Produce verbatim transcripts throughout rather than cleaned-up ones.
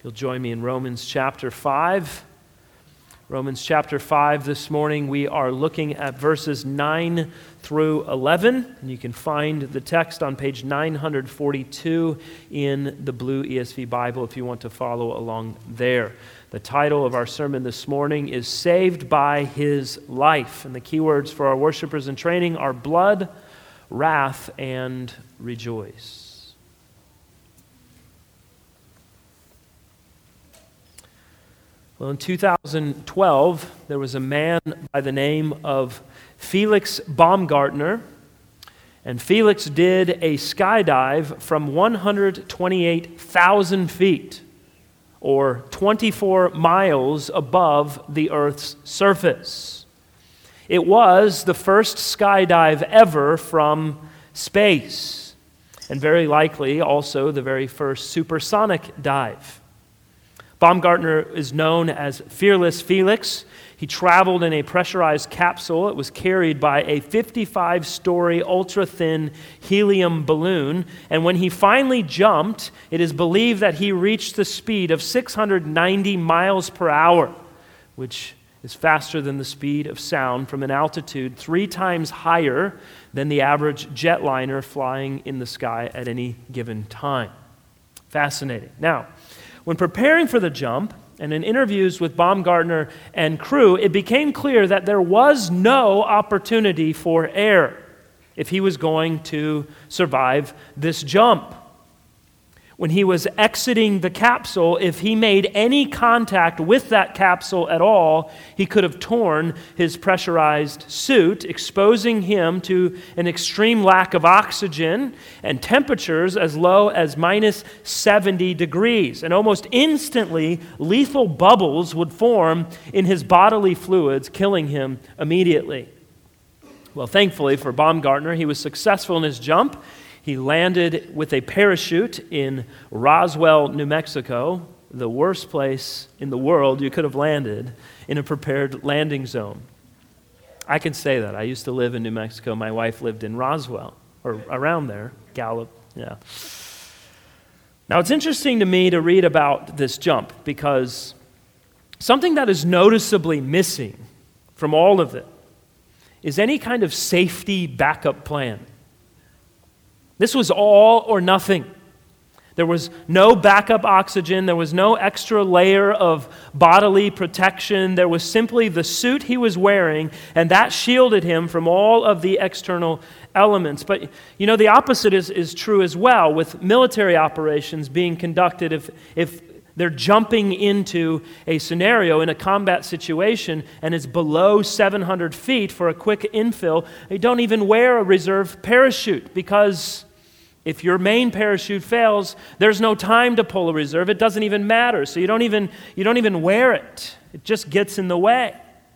You'll join me in Romans chapter five. Romans chapter five this morning, we are looking at verses nine through eleven. And you can find the text on page nine forty-two in the blue E S V Bible if you want to follow along there. The title of our sermon this morning is Saved by His Life. And the key words for our worshipers in training are blood, wrath, and rejoice. Well, in two thousand twelve, there was a man by the name of Felix Baumgartner, and Felix did a skydive from one hundred twenty-eight thousand feet, or twenty-four miles above the Earth's surface. It was the first skydive ever from space, and very likely also the very first supersonic dive. Baumgartner is known as Fearless Felix. He traveled in a pressurized capsule. It was carried by a fifty-five story ultra-thin helium balloon. And when he finally jumped, it is believed that he reached the speed of six hundred ninety miles per hour, which is faster than the speed of sound from an altitude three times higher than the average jetliner flying in the sky at any given time. Fascinating. Now, when preparing for the jump, and in interviews with Baumgartner and crew, it became clear that there was no opportunity for error if he was going to survive this jump. When he was exiting the capsule, if he made any contact with that capsule at all, he could have torn his pressurized suit, exposing him to an extreme lack of oxygen and temperatures as low as minus seventy degrees. And almost instantly, lethal bubbles would form in his bodily fluids, killing him immediately. Well, thankfully for Baumgartner, he was successful in his jump. He landed with a parachute in Roswell, New Mexico, the worst place in the world you could have landed in a prepared landing zone. I can say that. I used to live in New Mexico. My wife lived in Roswell, or around there, Gallup, yeah. Now, it's interesting to me to read about this jump because something that is noticeably missing from all of it is any kind of safety backup plan. This was all or nothing. There was no backup oxygen. There was no extra layer of bodily protection. There was simply the suit he was wearing, and that shielded him from all of the external elements. But, you know, the opposite is, is true as well, with military operations being conducted. If, if they're jumping into a scenario in a combat situation and it's below seven hundred feet for a quick infill, they don't even wear a reserve parachute because if your main parachute fails, there's no time to pull a reserve. It doesn't even matter. So you don't even you don't even wear it. It just gets in the way.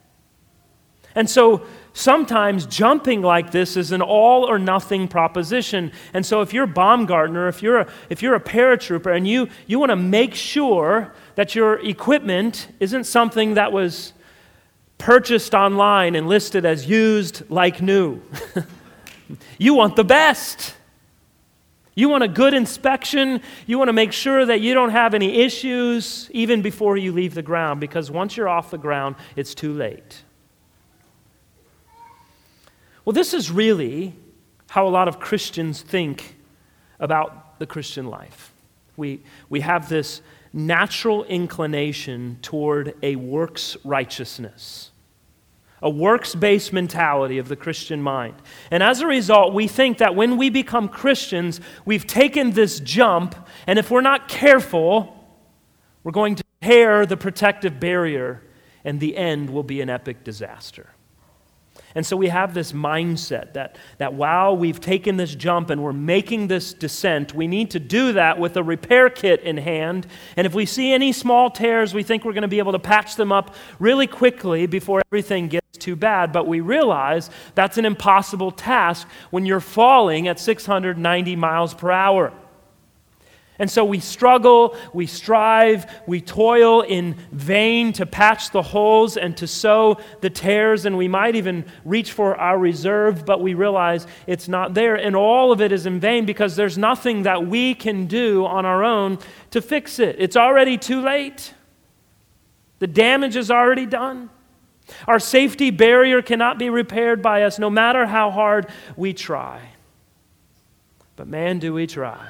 And so sometimes jumping like this is an all or nothing proposition. And so if you're Baumgartner, if you're a, if you're a paratrooper and you you want to make sure that your equipment isn't something that was purchased online and listed as used like new. You want the best. You want a good inspection. You want to make sure that you don't have any issues even before you leave the ground, because once you're off the ground, it's too late. Well, this is really how a lot of Christians think about the Christian life. We, we have this natural inclination toward a works righteousness, a works-based mentality of the Christian mind. And as a result, we think that when we become Christians, we've taken this jump, and if we're not careful, we're going to tear the protective barrier, and the end will be an epic disaster. And so we have this mindset that, that while we've taken this jump and we're making this descent, we need to do that with a repair kit in hand. And if we see any small tears, we think we're going to be able to patch them up really quickly before everything gets too bad. But we realize that's an impossible task when you're falling at six hundred ninety miles per hour. And so we struggle, we strive, we toil in vain to patch the holes and to sew the tears, and we might even reach for our reserve, but we realize it's not there. And all of it is in vain because there's nothing that we can do on our own to fix it. It's already too late. The damage is already done. Our safety barrier cannot be repaired by us, no matter how hard we try. But man, do we try.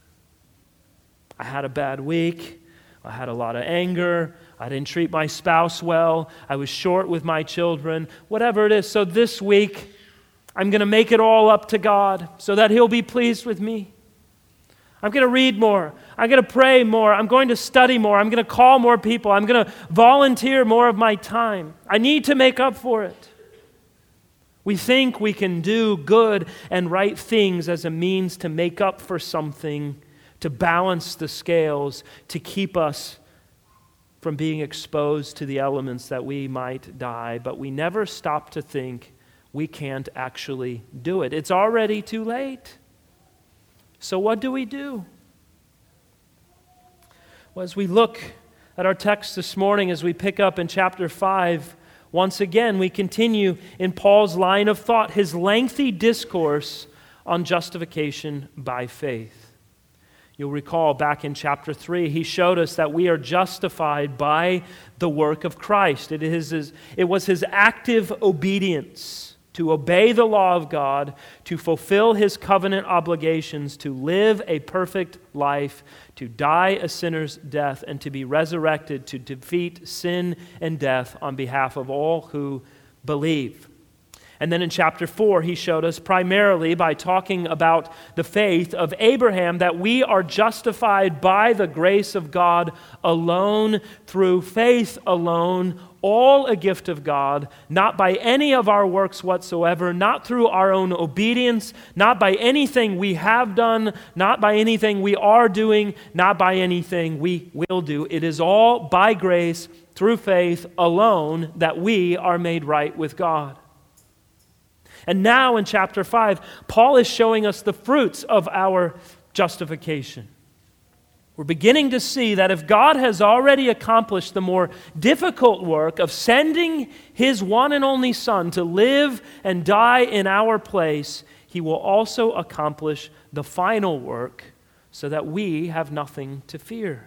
I had a bad week. I had a lot of anger. I didn't treat my spouse well. I was short with my children. Whatever it is. So this week, I'm going to make it all up to God so that He'll be pleased with me. I'm going to read more. I'm going to pray more. I'm going to study more. I'm going to call more people. I'm going to volunteer more of my time. I need to make up for it. We think we can do good and right things as a means to make up for something, to balance the scales, to keep us from being exposed to the elements that we might die. But we never stop to think we can't actually do it. It's already too late. So what do we do? Well, as we look at our text this morning, as we pick up in chapter five, once again, we continue in Paul's line of thought, his lengthy discourse on justification by faith. You'll recall back in chapter three, he showed us that we are justified by the work of Christ. It is his, it was his active obedience to obey the law of God, to fulfill His covenant obligations, to live a perfect life, to die a sinner's death, and to be resurrected to defeat sin and death on behalf of all who believe. And then in chapter four, he showed us primarily by talking about the faith of Abraham that we are justified by the grace of God alone, through faith alone, all a gift of God, not by any of our works whatsoever, not through our own obedience, not by anything we have done, not by anything we are doing, not by anything we will do. It is all by grace, through faith alone, that we are made right with God. And now in chapter five, Paul is showing us the fruits of our justification. We're beginning to see that if God has already accomplished the more difficult work of sending His one and only Son to live and die in our place, He will also accomplish the final work so that we have nothing to fear.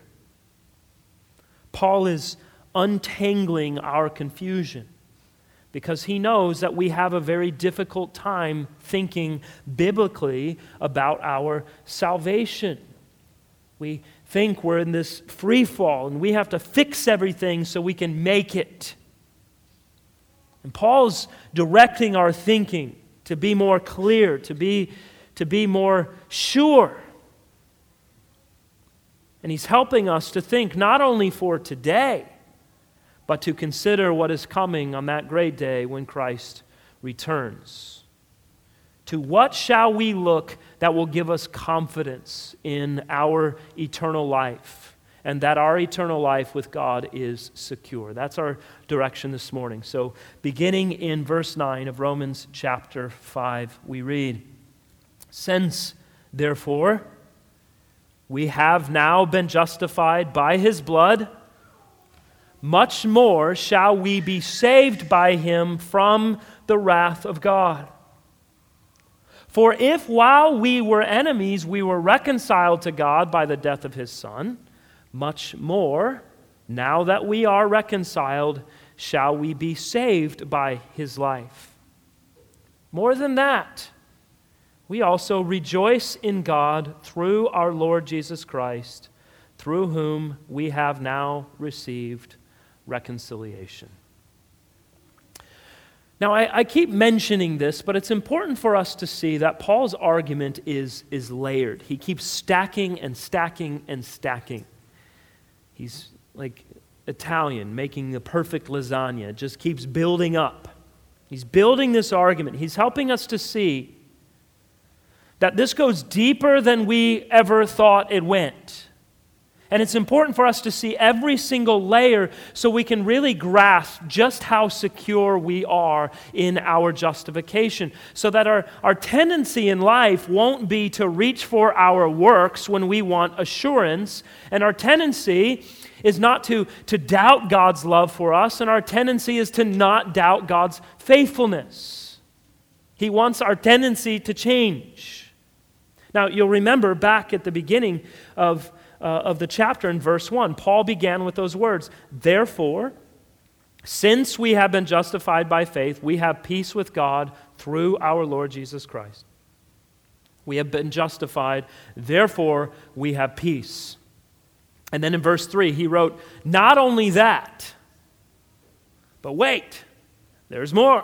Paul is untangling our confusion, because he knows that we have a very difficult time thinking biblically about our salvation. We think we're in this free fall and we have to fix everything so we can make it. And Paul's directing our thinking to be more clear, to be, to be more sure. And he's helping us to think not only for today, but to consider what is coming on that great day when Christ returns. To what shall we look that will give us confidence in our eternal life, and that our eternal life with God is secure? That's our direction this morning. So beginning in verse nine of Romans chapter five, we read, "Since, therefore, we have now been justified by His blood, much more shall we be saved by Him from the wrath of God. For if while we were enemies we were reconciled to God by the death of His Son, much more, now that we are reconciled, shall we be saved by His life. More than that, we also rejoice in God through our Lord Jesus Christ, through whom we have now received reconciliation." Now, I, I keep mentioning this, but it's important for us to see that Paul's argument is, is layered. He keeps stacking and stacking and stacking. He's like Italian, making the perfect lasagna. It just keeps building up. He's building this argument. He's helping us to see that this goes deeper than we ever thought it went. And it's important for us to see every single layer so we can really grasp just how secure we are in our justification. So that our, our tendency in life won't be to reach for our works when we want assurance. And our tendency is not to, to doubt God's love for us. And our tendency is to not doubt God's faithfulness. He wants our tendency to change. Now, you'll remember back at the beginning of Uh, of the chapter in verse one, Paul began with those words, "Therefore, since we have been justified by faith, we have peace with God through our Lord Jesus Christ." We have been justified, therefore we have peace. And then in verse three, he wrote, "Not only that, but wait, there's more.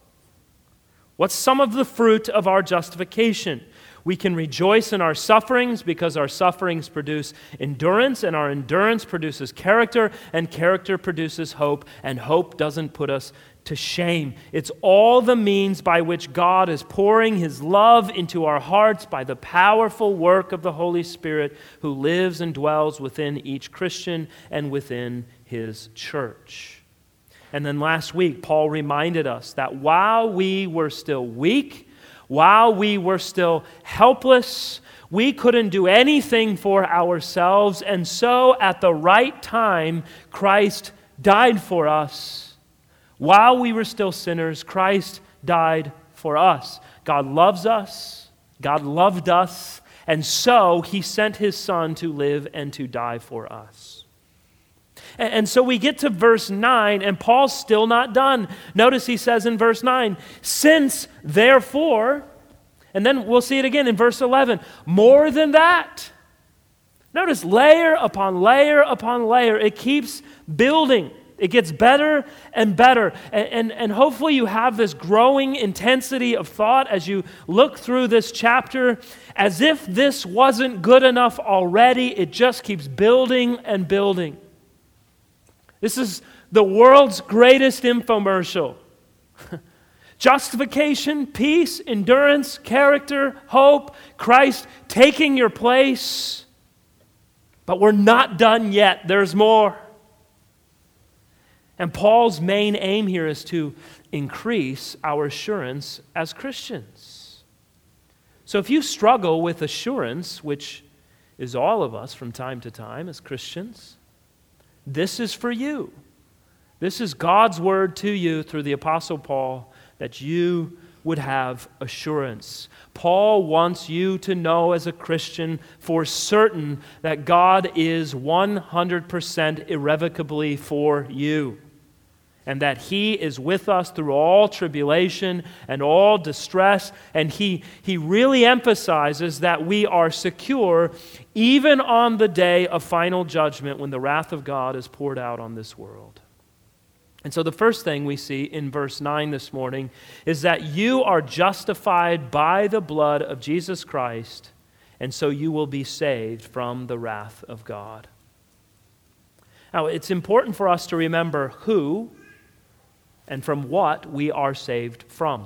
What's some of the fruit of our justification? We can rejoice in our sufferings because our sufferings produce endurance, and our endurance produces character, and character produces hope, and hope doesn't put us to shame. It's all the means by which God is pouring His love into our hearts by the powerful work of the Holy Spirit who lives and dwells within each Christian and within His church." And then last week, Paul reminded us that while we were still weak, while we were still helpless, we couldn't do anything for ourselves, and so at the right time, Christ died for us. While we were still sinners, Christ died for us. God loves us, God loved us, and so He sent His Son to live and to die for us. And so we get to verse nine, and Paul's still not done. Notice he says in verse nine, "Since, therefore," and then we'll see it again in verse eleven, "more than that." Notice layer upon layer upon layer. It keeps building. It gets better and better. And, and, and hopefully you have this growing intensity of thought as you look through this chapter. As if this wasn't good enough already, it just keeps building and building. This is the world's greatest infomercial. Justification, peace, endurance, character, hope, Christ taking your place. But we're not done yet. There's more. And Paul's main aim here is to increase our assurance as Christians. So if you struggle with assurance, which is all of us from time to time as Christians, this is for you. This is God's word to you through the Apostle Paul, that you would have assurance. Paul wants you to know as a Christian for certain that God is one hundred percent irrevocably for you, and that He is with us through all tribulation and all distress, and he, he really emphasizes that we are secure even on the day of final judgment when the wrath of God is poured out on this world. And so the first thing we see in verse nine this morning is that you are justified by the blood of Jesus Christ, and so you will be saved from the wrath of God. Now, it's important for us to remember who and from what we are saved from.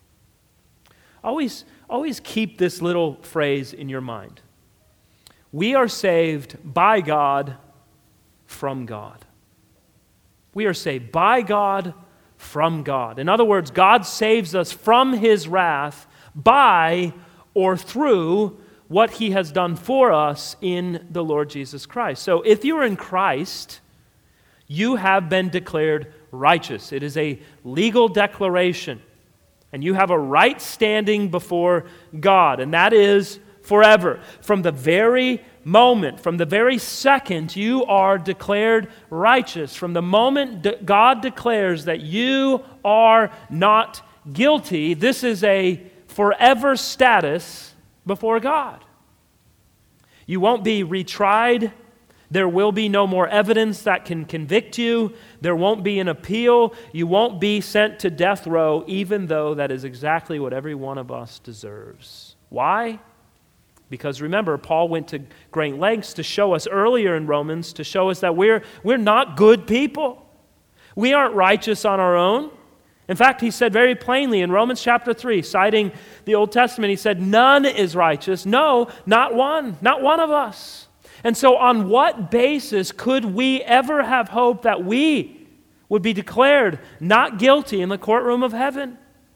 Always, always keep this little phrase in your mind. We are saved by God, from God. We are saved by God, from God. In other words, God saves us from His wrath by or through what He has done for us in the Lord Jesus Christ. So if you're in Christ, you have been declared righteous. It is a legal declaration. And you have a right standing before God, and that is forever. From the very moment, from the very second you are declared righteous, from the moment de- God declares that you are not guilty, this is a forever status before God. You won't be retried. There will be no more evidence that can convict you. There won't be an appeal. You won't be sent to death row, even though that is exactly what every one of us deserves. Why? Because remember, Paul went to great lengths to show us earlier in Romans, to show us that we're, we're not good people. We aren't righteous on our own. In fact, he said very plainly in Romans chapter three, citing the Old Testament, he said, none is righteous. No, not one. Not one of us. And so on what basis could we ever have hope that we would be declared not guilty in the courtroom of heaven?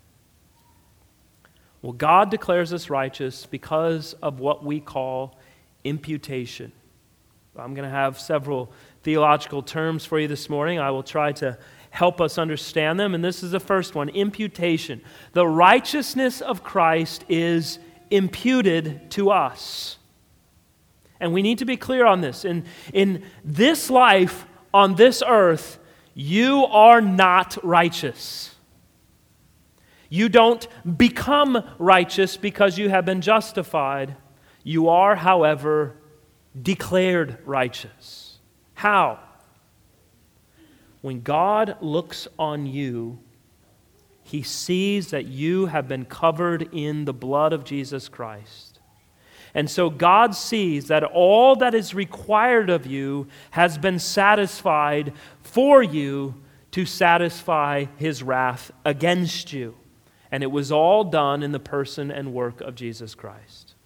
Well, God declares us righteous because of what we call imputation. I'm going to have several theological terms for you this morning. I will try to help us understand them. And this is the first one, imputation. The righteousness of Christ is imputed to us. And we need to be clear on this. In, in this life, on this earth, you are not righteous. You don't become righteous because you have been justified. You are, however, declared righteous. How? When God looks on you, He sees that you have been covered in the blood of Jesus Christ. And so God sees that all that is required of you has been satisfied for you to satisfy His wrath against you. And it was all done in the person and work of Jesus Christ.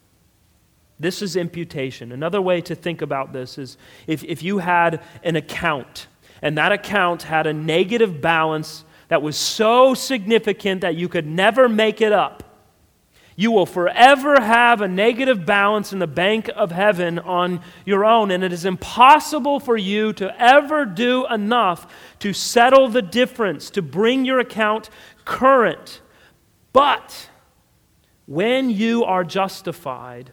This is imputation. Another way to think about this is if, if you had an account, and that account had a negative balance that was so significant that you could never make it up, you will forever have a negative balance in the bank of heaven on your own, and it is impossible for you to ever do enough to settle the difference, to bring your account current. But when you are justified,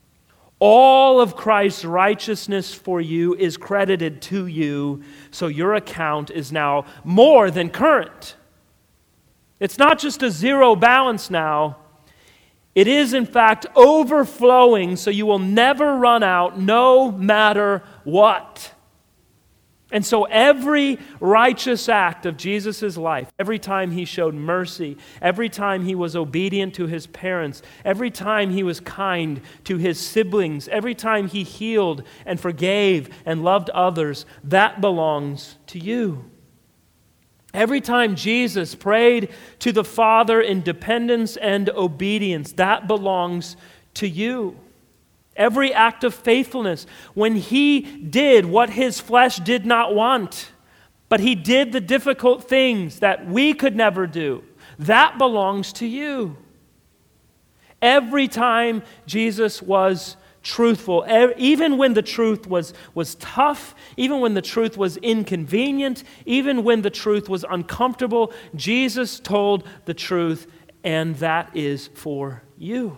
all of Christ's righteousness for you is credited to you, so your account is now more than current. It's not just a zero balance now. It is, in fact, overflowing, so you will never run out no matter what. And so every righteous act of Jesus' life, every time He showed mercy, every time He was obedient to His parents, every time He was kind to His siblings, every time He healed and forgave and loved others, that belongs to you. Every time Jesus prayed to the Father in dependence and obedience, that belongs to you. Every act of faithfulness, when He did what His flesh did not want, but He did the difficult things that we could never do, that belongs to you. Every time Jesus was truthful, even when the truth was, was tough, even when the truth was inconvenient, even when the truth was uncomfortable, Jesus told the truth, and that is for you.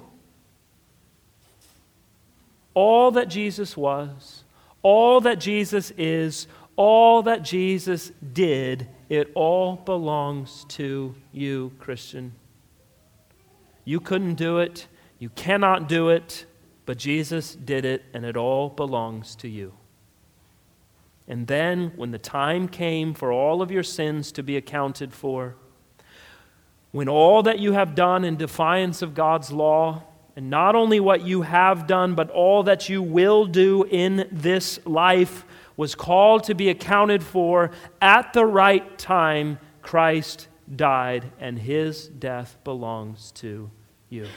All that Jesus was, all that Jesus is, all that Jesus did, it all belongs to you, Christian. You couldn't do it, you cannot do it, but Jesus did it, and it all belongs to you. And then, when the time came for all of your sins to be accounted for, when all that you have done in defiance of God's law, and not only what you have done, but all that you will do in this life was called to be accounted for at the right time, Christ died, and His death belongs to you.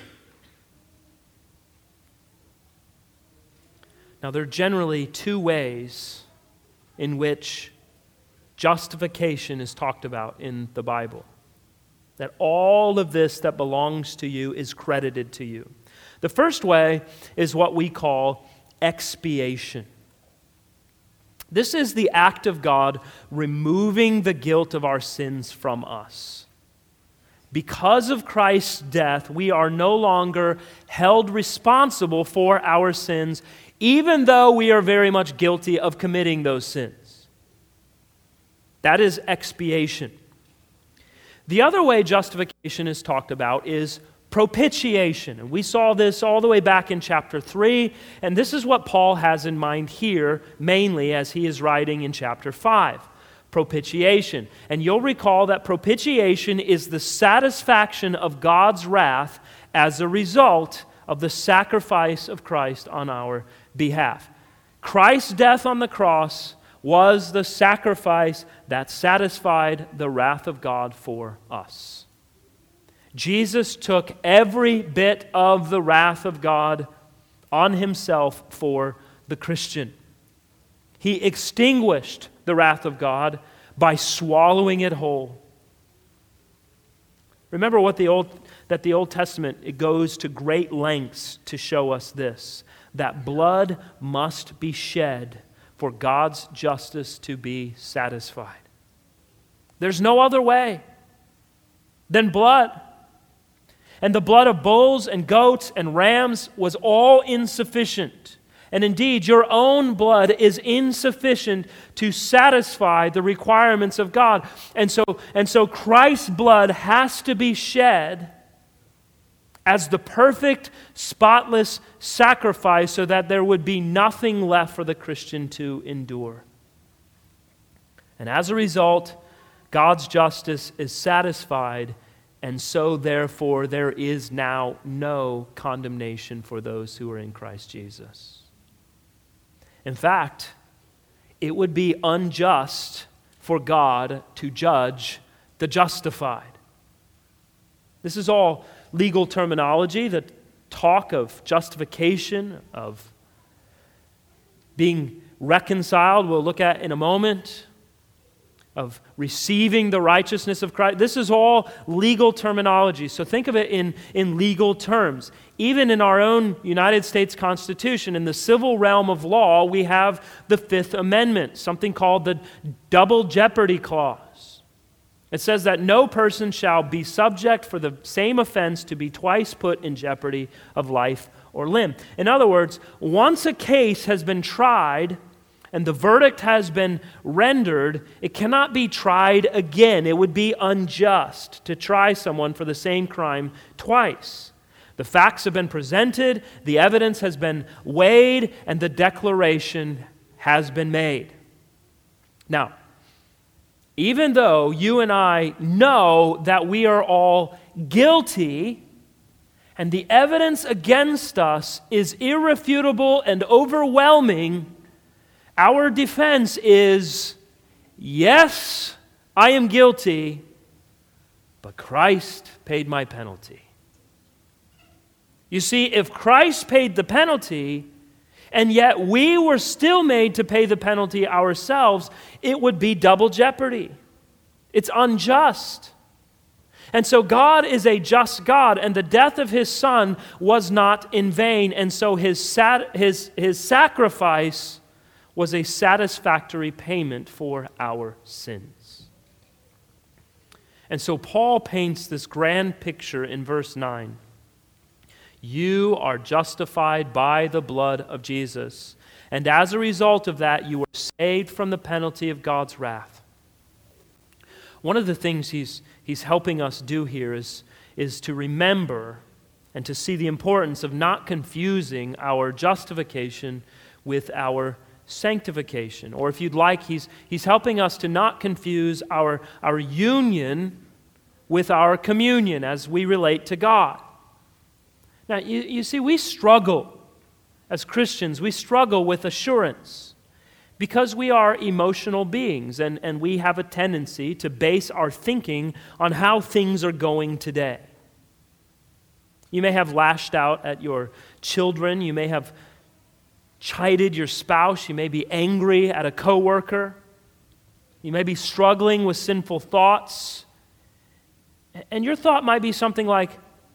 Now, there are generally two ways in which justification is talked about in the Bible. That all of this that belongs to you is credited to you. The first way is what we call expiation. This is the act of God removing the guilt of our sins from us. Because of Christ's death, we are no longer held responsible for our sins, even though we are very much guilty of committing those sins. That is expiation. The other way justification is talked about is propitiation. And we saw this all the way back in chapter three, and this is what Paul has in mind here, mainly as he is writing in chapter five. Propitiation. And you'll recall that propitiation is the satisfaction of God's wrath as a result of the sacrifice of Christ on our behalf. Christ's death on the cross was the sacrifice that satisfied the wrath of God for us. Jesus took every bit of the wrath of God on Himself for the Christian. He extinguished the wrath of God by swallowing it whole. Remember what the Old, that the Old Testament, it goes to great lengths to show us this, that blood must be shed for God's justice to be satisfied. There's no other way than blood. And the blood of bulls and goats and rams was all insufficient. And indeed, your own blood is insufficient to satisfy the requirements of God. And so, and so Christ's blood has to be shed as the perfect, spotless sacrifice so that there would be nothing left for the Christian to endure. And as a result, God's justice is satisfied, and so therefore there is now no condemnation for those who are in Christ Jesus. In fact, it would be unjust for God to judge the justified. This is all legal terminology, the talk of justification, of being reconciled, we'll look at in a moment, of receiving the righteousness of Christ. This is all legal terminology. So think of it in, in legal terms. Even in our own United States Constitution, in the civil realm of law, we have the Fifth Amendment, something called the Double Jeopardy Clause. It says that no person shall be subject for the same offense to be twice put in jeopardy of life or limb. In other words, once a case has been tried and the verdict has been rendered, it cannot be tried again. It would be unjust to try someone for the same crime twice. The facts have been presented, the evidence has been weighed, and the declaration has been made. Now, even though you and I know that we are all guilty, and the evidence against us is irrefutable and overwhelming, our defense is, yes, I am guilty, but Christ paid my penalty. You see, if Christ paid the penalty, and yet we were still made to pay the penalty ourselves, it would be double jeopardy. It's unjust. And so God is a just God, and the death of His Son was not in vain, and so His, sat- his, his sacrifice was a satisfactory payment for our sins. And so Paul paints this grand picture in verse nine. You are justified by the blood of Jesus, and as a result of that, you are saved from the penalty of God's wrath. One of the things he's, he's helping us do here is, is to remember and to see the importance of not confusing our justification with our sanctification. Or if you'd like, he's, he's helping us to not confuse our, our union with our communion as we relate to God. Now, you, you see, we struggle as Christians, we struggle with assurance because we are emotional beings and, and we have a tendency to base our thinking on how things are going today. You may have lashed out at your children, you may have chided your spouse, you may be angry at a coworker, you may be struggling with sinful thoughts, and your thought might be something like,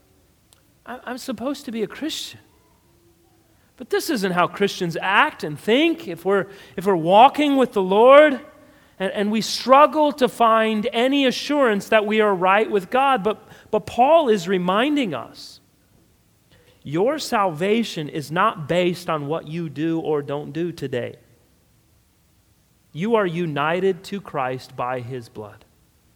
I'm supposed to be a Christian, but this isn't how Christians act and think. If we're, if we're walking with the Lord and, and we struggle to find any assurance that we are right with God, but, but Paul is reminding us, your salvation is not based on what you do or don't do today. You are united to Christ by His blood.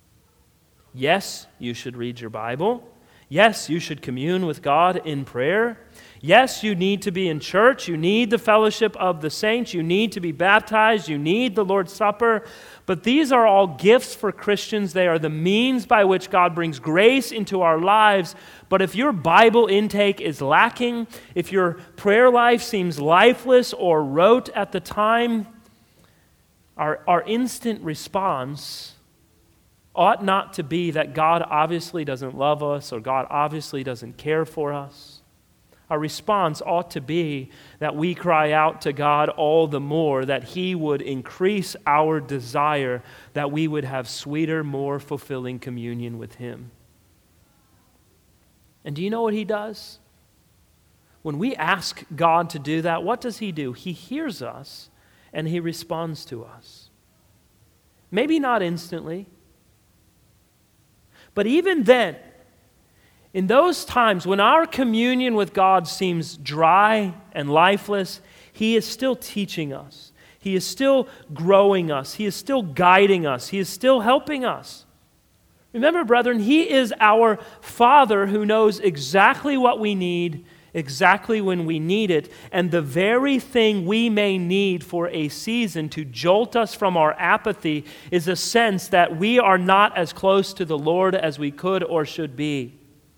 Yes, you should read your Bible. Yes, you should commune with God in prayer. Yes, you need to be in church. You need the fellowship of the saints. You need to be baptized. You need the Lord's Supper. But these are all gifts for Christians. They are the means by which God brings grace into our lives. But if your Bible intake is lacking, if your prayer life seems lifeless or rote at the time, our, our instant response ought not to be that God obviously doesn't love us or God obviously doesn't care for us. Our response ought to be that we cry out to God all the more, that He would increase our desire, that we would have sweeter, more fulfilling communion with Him. And do you know what He does? When we ask God to do that, what does He do? He hears us and He responds to us. Maybe not instantly, but even then, in those times when our communion with God seems dry and lifeless, He is still teaching us. He is still growing us. He is still guiding us. He is still helping us. Remember, brethren, He is our Father who knows exactly what we need, exactly when we need it, and the very thing we may need for a season to jolt us from our apathy is a sense that we are not as close to the Lord as we could or should be.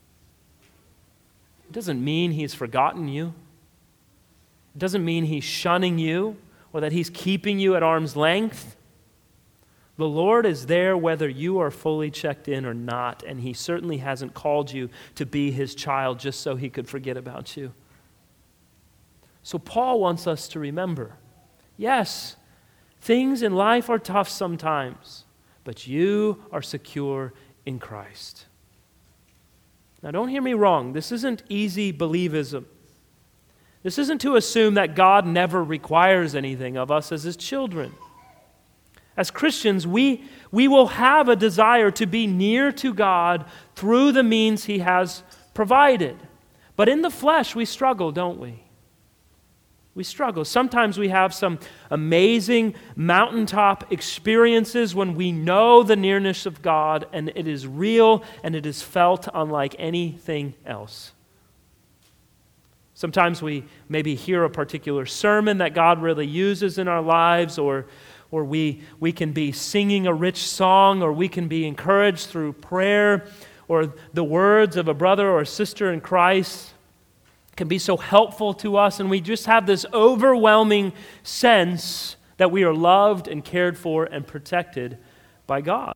It doesn't mean He's forgotten you. It doesn't mean He's shunning you or that He's keeping you at arm's length. The Lord is there whether you are fully checked in or not, and He certainly hasn't called you to be His child just so He could forget about you. So Paul wants us to remember, yes, things in life are tough sometimes, but you are secure in Christ. Now, don't hear me wrong. This isn't easy believism. This isn't to assume that God never requires anything of us as His children. As Christians, we, we will have a desire to be near to God through the means He has provided. But in the flesh, we struggle, don't we? We struggle. Sometimes we have some amazing mountaintop experiences when we know the nearness of God and it is real and it is felt unlike anything else. Sometimes we maybe hear a particular sermon that God really uses in our lives, or, or we, we can be singing a rich song, or we can be encouraged through prayer, or the words of a brother or a sister in Christ can be so helpful to us, and we just have this overwhelming sense that we are loved and cared for and protected by God.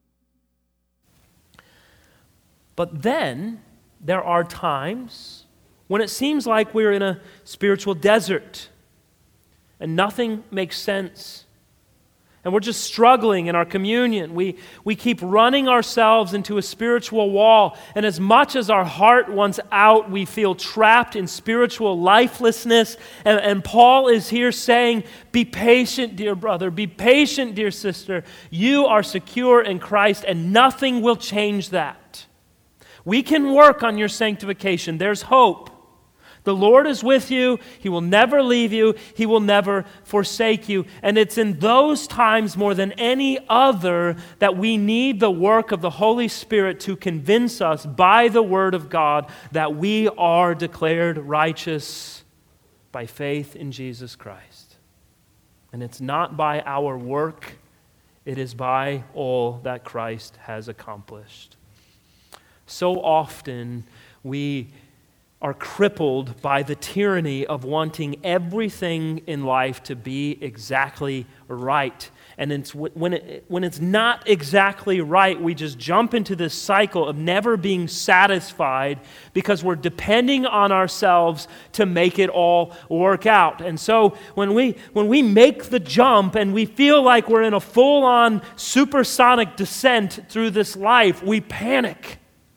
But then there are times when it seems like we're in a spiritual desert and nothing makes sense. And we're just struggling in our communion. We, we keep running ourselves into a spiritual wall. And as much as our heart wants out, we feel trapped in spiritual lifelessness. And, and Paul is here saying, be patient, dear brother. Be patient, dear sister. You are secure in Christ, and nothing will change that. We can work on your sanctification. There's hope. The Lord is with you. He will never leave you. He will never forsake you. And it's in those times more than any other that we need the work of the Holy Spirit to convince us by the Word of God that we are declared righteous by faith in Jesus Christ. And it's not by our work. It is by all that Christ has accomplished. So often we are crippled by the tyranny of wanting everything in life to be exactly right. And it's when, it, when it's not exactly right, we just jump into this cycle of never being satisfied because we're depending on ourselves to make it all work out. And so when we, when we make the jump and we feel like we're in a full-on supersonic descent through this life, we panic.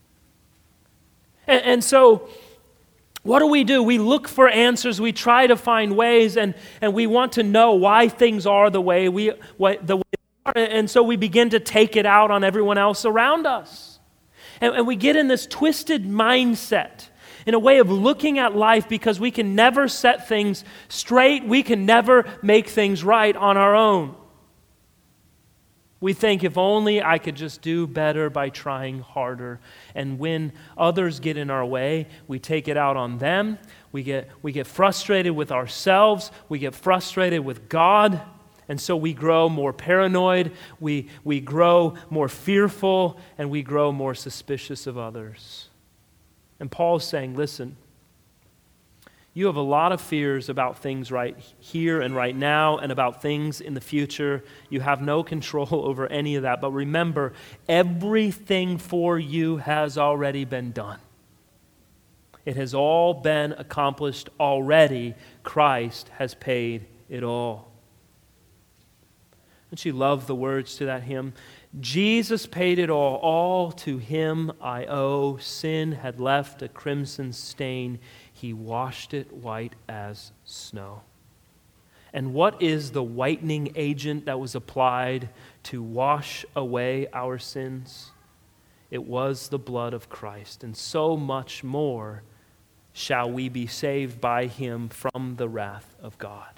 And, and so what do we do? We look for answers. We try to find ways, and, and we want to know why things are the way we what, the way they are. And so we begin to take it out on everyone else around us. And, and we get in this twisted mindset, in a way of looking at life, because we can never set things straight. We can never make things right on our own. We think, if only I could just do better by trying harder. And when others get in our way, we take it out on them. We get, we get frustrated with ourselves. We get frustrated with God. And so we grow more paranoid. We, we grow more fearful. And we grow more suspicious of others. And Paul's saying, listen, you have a lot of fears about things right here and right now and about things in the future. You have no control over any of that. But remember, everything for you has already been done. It has all been accomplished already. Christ has paid it all. Don't you love the words to that hymn? Jesus paid it all. All to him I owe. Sin had left a crimson stain. He washed it white as snow. And what is the whitening agent that was applied to wash away our sins? It was the blood of Christ. And so much more shall we be saved by him from the wrath of God.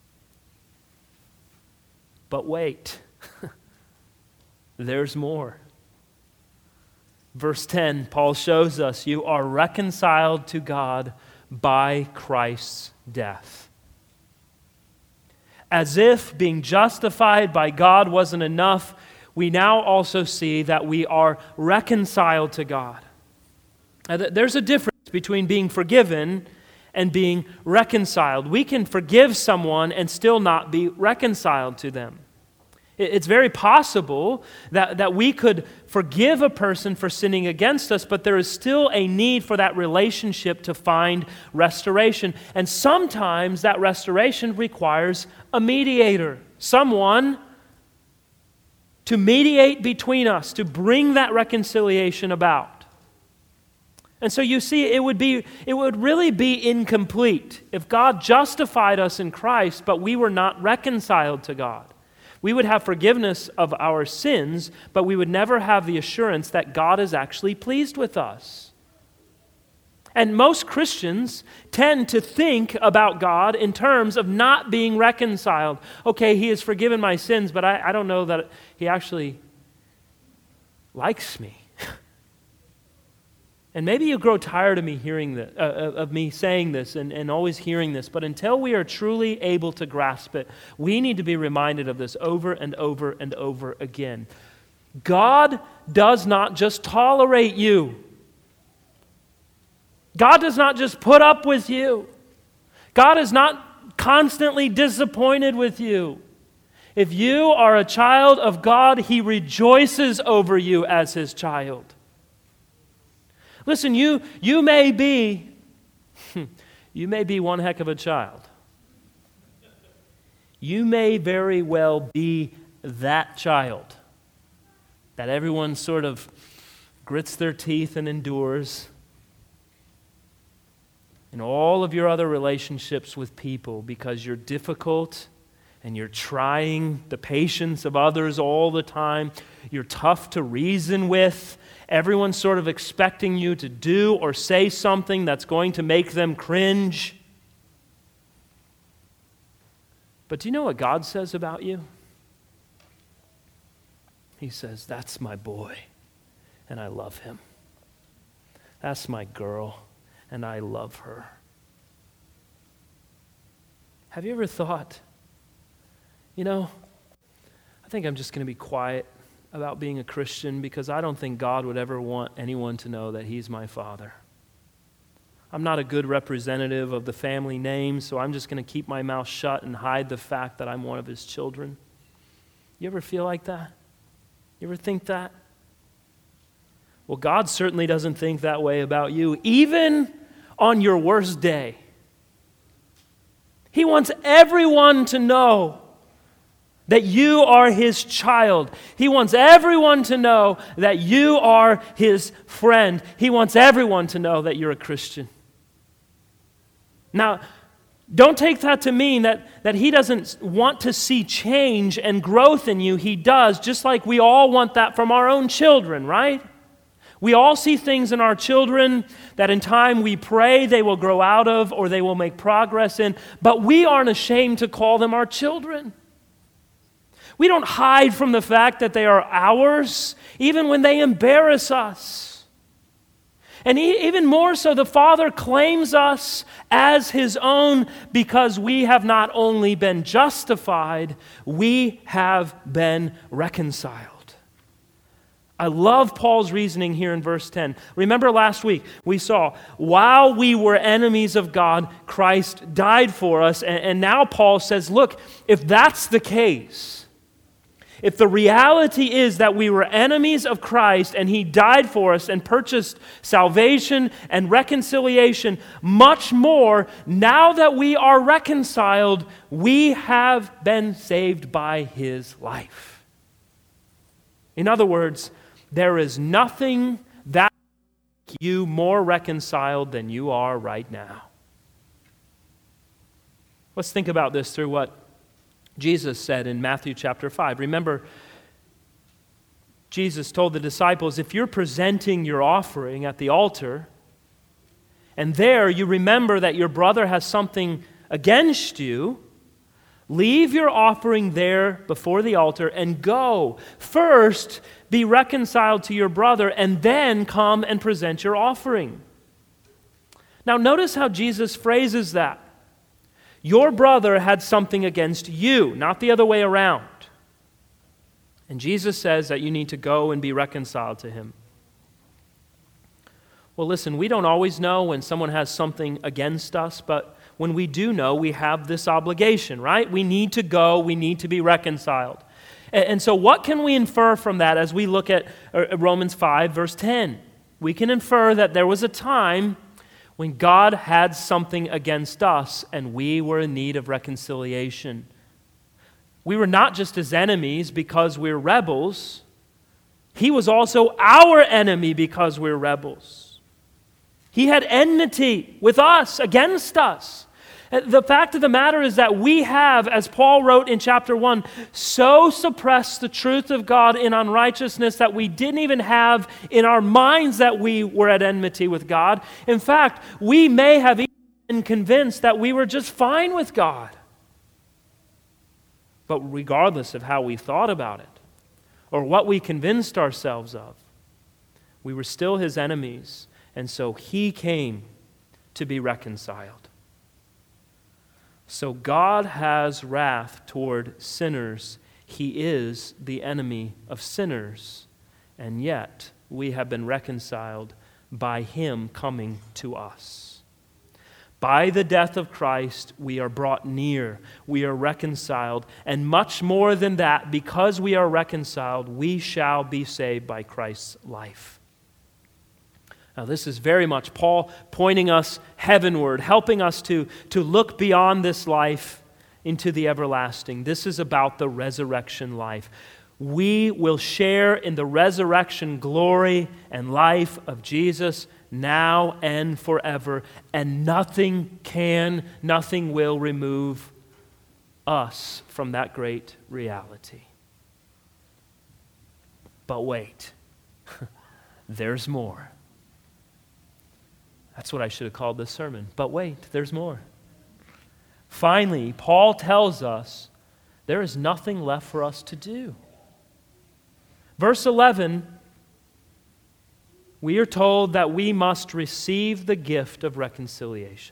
But wait, there's more. Verse ten, Paul shows us you are reconciled to God by Christ's death. As if being justified by God wasn't enough, we now also see that we are reconciled to God. There's a difference between being forgiven and being reconciled. We can forgive someone and still not be reconciled to them. It's very possible that, that we could forgive a person for sinning against us, but there is still a need for that relationship to find restoration. And sometimes that restoration requires a mediator, someone to mediate between us, to bring that reconciliation about. And so you see, it would be it would really be incomplete if God justified us in Christ, but we were not reconciled to God. We would have forgiveness of our sins, but we would never have the assurance that God is actually pleased with us. And most Christians tend to think about God in terms of not being reconciled. Okay, he has forgiven my sins, but I, I don't know that he actually likes me. And maybe you grow tired of me hearing this, uh, of me saying this and, and always hearing this, but until we are truly able to grasp it, we need to be reminded of this over and over and over again. God does not just tolerate you. God does not just put up with you. God is not constantly disappointed with you. If you are a child of God, he rejoices over you as his child. Listen, you you may be, you may be one heck of a child. You may very well be that child that everyone sort of grits their teeth and endures in all of your other relationships with people because you're difficult and you're trying the patience of others all the time. You're tough to reason with. Everyone's sort of expecting you to do or say something that's going to make them cringe. But do you know what God says about you? He says, that's my boy, and I love him. That's my girl, and I love her. Have you ever thought, you know, I think I'm just going to be quiet about being a Christian because I don't think God would ever want anyone to know that he's my father. I'm not a good representative of the family name, so I'm just going to keep my mouth shut and hide the fact that I'm one of his children. You ever feel like that? You ever think that? Well, God certainly doesn't think that way about you, even on your worst day. He wants everyone to know that you are his child. He wants everyone to know that you are his friend. He wants everyone to know that you're a Christian. Now, don't take that to mean that, that he doesn't want to see change and growth in you. He does, just like we all want that from our own children, right? We all see things in our children that in time we pray they will grow out of or they will make progress in, but we aren't ashamed to call them our children. We don't hide from the fact that they are ours, even when they embarrass us. And even more so, the Father claims us as his own because we have not only been justified, we have been reconciled. I love Paul's reasoning here in verse ten. Remember last week we saw, while we were enemies of God, Christ died for us. And now Paul says, look, if that's the case, if the reality is that we were enemies of Christ and He died for us and purchased salvation and reconciliation, much more, now that we are reconciled, we have been saved by His life. In other words, there is nothing that will make you more reconciled than you are right now. Let's think about this through what Jesus said in Matthew chapter five. Remember, Jesus told the disciples, if you're presenting your offering at the altar, and there you remember that your brother has something against you, leave your offering there before the altar and go. First, be reconciled to your brother, and then come and present your offering. Now, notice how Jesus phrases that. Your brother had something against you, not the other way around. And Jesus says that you need to go and be reconciled to him. Well, listen, we don't always know when someone has something against us, but when we do know, we have this obligation, right? We need to go, we need to be reconciled. And so what can we infer from that as we look at Romans five, verse ten? We can infer that there was a time when God had something against us and we were in need of reconciliation. We were not just His enemies because we're rebels. He was also our enemy because we're rebels. He had enmity with us, against us. The fact of the matter is that we have, as Paul wrote in chapter one, so suppressed the truth of God in unrighteousness that we didn't even have in our minds that we were at enmity with God. In fact, we may have even been convinced that we were just fine with God. But regardless of how we thought about it, or what we convinced ourselves of, we were still His enemies, and so He came to be reconciled. So God has wrath toward sinners. He is the enemy of sinners. And yet, we have been reconciled by Him coming to us. By the death of Christ, we are brought near. We are reconciled. And much more than that, because we are reconciled, we shall be saved by Christ's life. Now, this is very much Paul pointing us heavenward, helping us to, to look beyond this life into the everlasting. This is about the resurrection life. We will share in the resurrection glory and life of Jesus now and forever, and nothing can, nothing will remove us from that great reality. But wait, there's more. That's what I should have called this sermon. But wait, there's more. Finally, Paul tells us there is nothing left for us to do. Verse eleven, we are told that we must receive the gift of reconciliation.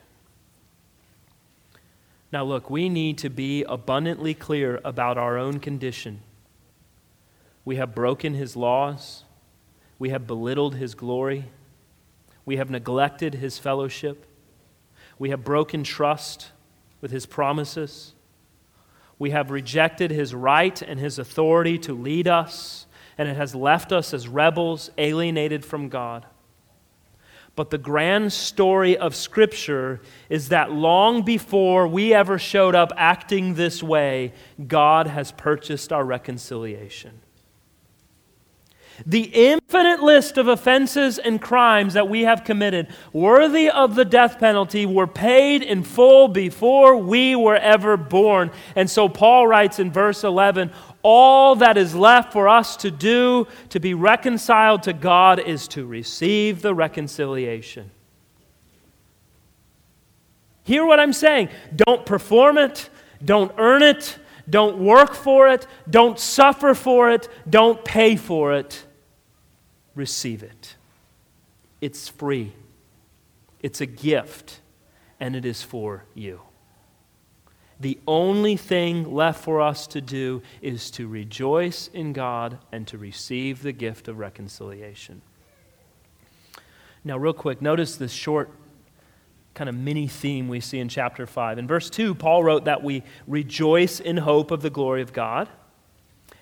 Now look, we need to be abundantly clear about our own condition. We have broken His laws. We have belittled His glory. We have neglected His fellowship. We have broken trust with His promises. We have rejected His right and His authority to lead us, and it has left us as rebels, alienated from God. But the grand story of Scripture is that long before we ever showed up acting this way, God has purchased our reconciliation. The infinite list of offenses and crimes that we have committed, worthy of the death penalty, were paid in full before we were ever born. And so Paul writes in verse eleven, all that is left for us to do to be reconciled to God is to receive the reconciliation. Hear what I'm saying. Don't perform it. Don't earn it. Don't work for it. Don't suffer for it. Don't pay for it. Receive it. It's free. It's a gift, and it is for you. The only thing left for us to do is to rejoice in God and to receive the gift of reconciliation. Now, real quick, notice this short kind of mini theme we see in chapter five. In verse two, Paul wrote that we rejoice in hope of the glory of God.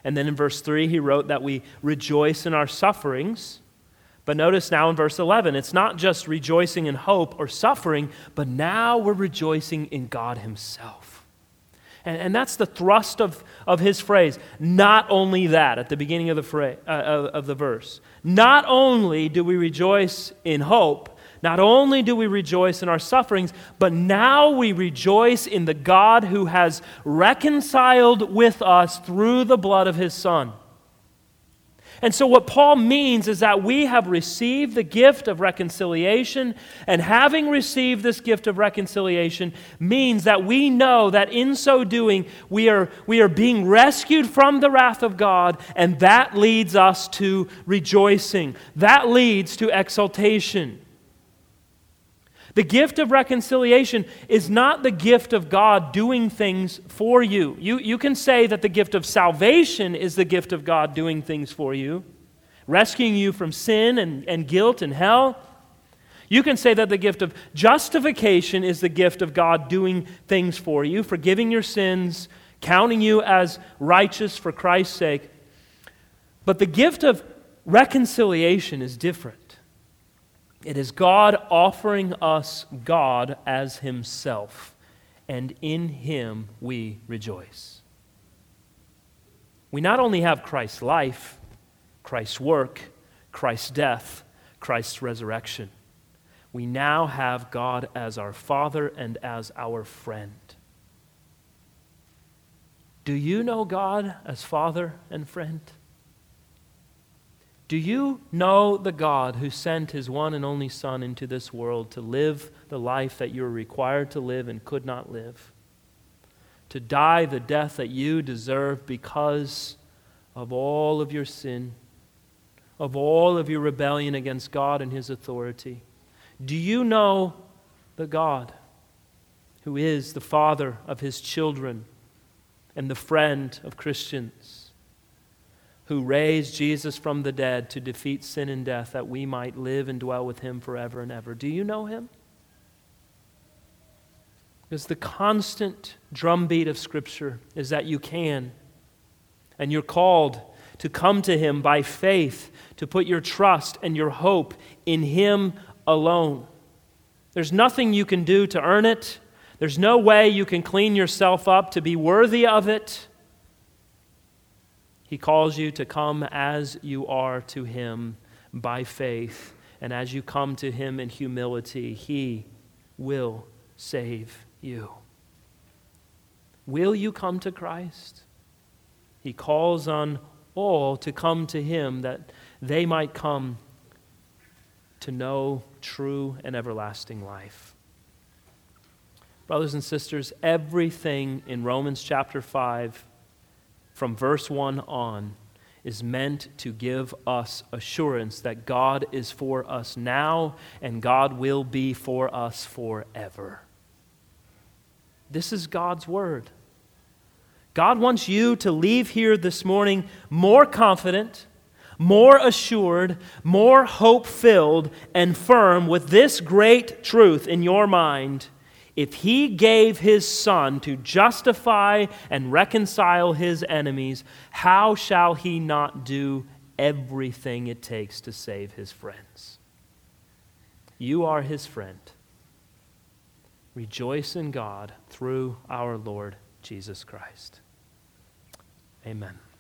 And then in verse three, he wrote that we rejoice in our sufferings. But notice now in verse eleven, it's not just rejoicing in hope or suffering, but now we're rejoicing in God himself. And, and that's the thrust of, of his phrase. Not only that, at the beginning of the, phrase, uh, of, of the verse. Not only do we rejoice in hope, not only do we rejoice in our sufferings, but now we rejoice in the God who has reconciled with us through the blood of his Son. And so what Paul means is that we have received the gift of reconciliation, and having received this gift of reconciliation means that we know that in so doing we are, we are being rescued from the wrath of God, and that leads us to rejoicing. That leads to exaltation. The gift of reconciliation is not the gift of God doing things for you. You, you can say that the gift of salvation is the gift of God doing things for you, rescuing you from sin and, and guilt and hell. You can say that the gift of justification is the gift of God doing things for you, forgiving your sins, counting you as righteous for Christ's sake. But the gift of reconciliation is different. It is God offering us God as himself, and in him we rejoice. We not only have Christ's life, Christ's work, Christ's death, Christ's resurrection. We now have God as our Father and as our friend. Do you know God as Father and friend? Do you know the God who sent his one and only Son into this world to live the life that you were required to live and could not live? To die the death that you deserve because of all of your sin, of all of your rebellion against God and his authority? Do you know the God who is the Father of his children and the friend of Christians, who raised Jesus from the dead to defeat sin and death that we might live and dwell with him forever and ever? Do you know him? Because the constant drumbeat of Scripture is that you can, and you're called to come to him by faith, to put your trust and your hope in him alone. There's nothing you can do to earn it. There's no way you can clean yourself up to be worthy of it. He calls you to come as you are to him by faith. And as you come to him in humility, he will save you. Will you come to Christ? He calls on all to come to him that they might come to know true and everlasting life. Brothers and sisters, everything in Romans chapter five from verse one on is meant to give us assurance that God is for us now and God will be for us forever. This is God's word. God wants you to leave here this morning more confident, more assured, more hope-filled, and firm with this great truth in your mind. If he gave his Son to justify and reconcile his enemies, how shall he not do everything it takes to save his friends? You are his friend. Rejoice in God through our Lord Jesus Christ. Amen.